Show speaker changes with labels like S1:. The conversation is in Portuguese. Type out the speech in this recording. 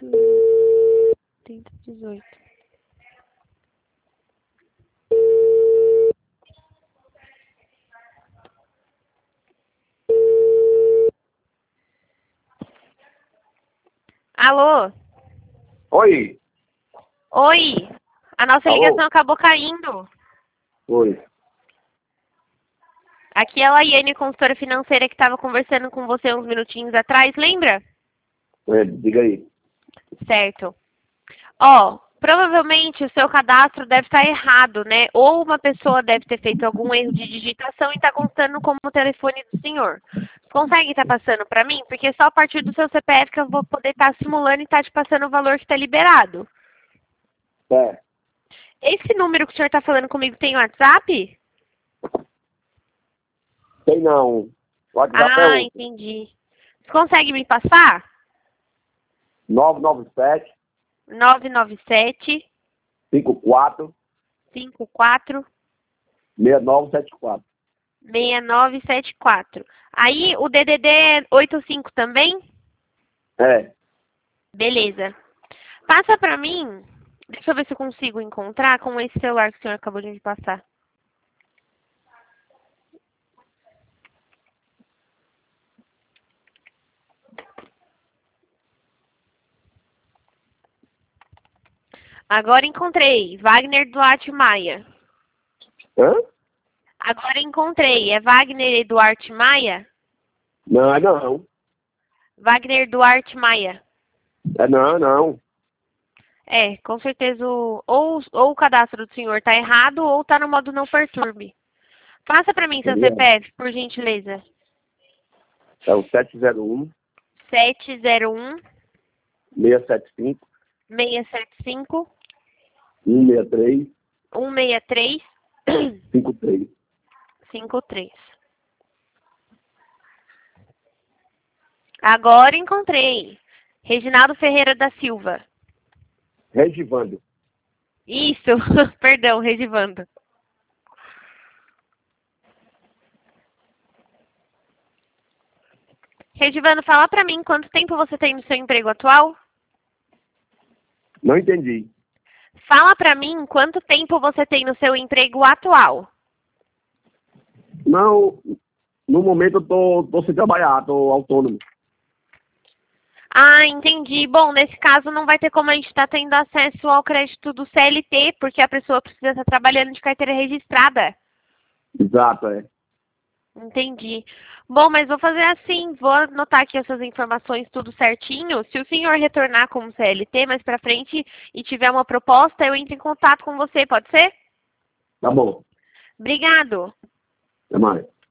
S1: 3018. Alô?
S2: Oi.
S1: Oi. A nossa
S2: Alô?
S1: ligação acabou caindo.
S2: Oi.
S1: Aqui é a Laiane, consultora financeira, que estava conversando com você uns minutinhos atrás, lembra?
S2: Diga aí.
S1: Certo. Ó, provavelmente o seu cadastro deve estar errado, né? Ou uma pessoa deve ter feito algum erro de digitação e está constando como o telefone do senhor. Consegue estar passando para mim? Porque só a partir do seu CPF que eu vou poder estar simulando e estar te passando o valor que está liberado.
S2: É.
S1: Esse número que o senhor está falando comigo tem WhatsApp?
S2: Tem não. O WhatsApp é
S1: Ah,
S2: outro.
S1: entendi. Você consegue me passar?
S2: 997
S1: 997
S2: 54
S1: 54
S2: 6974.
S1: 6974. Aí o DDD é 85 também?
S2: É.
S1: Beleza. Passa pra mim. Deixa eu ver se eu consigo encontrar com esse celular que o senhor acabou de me passar. Agora encontrei. Wagner Duarte Maia.
S2: Hã?
S1: Agora encontrei. É Wagner Eduarte Maia?
S2: Não, é não.
S1: Wagner Duarte Maia.
S2: É não.
S1: É, com certeza ou o cadastro do senhor está errado ou está no modo não perturbe. Passa para mim seu CPF, por gentileza.
S2: É o 701
S1: 701
S2: 675
S1: 675
S2: 163
S1: 163
S2: 53.
S1: 53. Agora encontrei. Reginaldo Ferreira da Silva.
S2: Regivando.
S1: Isso, perdão, Regivando. Regivando, fala pra mim quanto tempo você tem no seu emprego atual?
S2: Não entendi.
S1: Fala pra mim quanto tempo você tem no seu emprego atual.
S2: Não, no momento eu tô sem trabalhar, tô autônomo.
S1: Ah, entendi. Bom, nesse caso não vai ter como a gente estar tendo acesso ao crédito do CLT, porque a pessoa precisa estar trabalhando de carteira registrada.
S2: Exato, é.
S1: Entendi. Bom, mas vou fazer assim, vou anotar aqui essas informações tudo certinho. Se o senhor retornar como CLT mais pra frente e tiver uma proposta, eu entro em contato com você, pode ser?
S2: Tá bom.
S1: Obrigado.
S2: Até mais.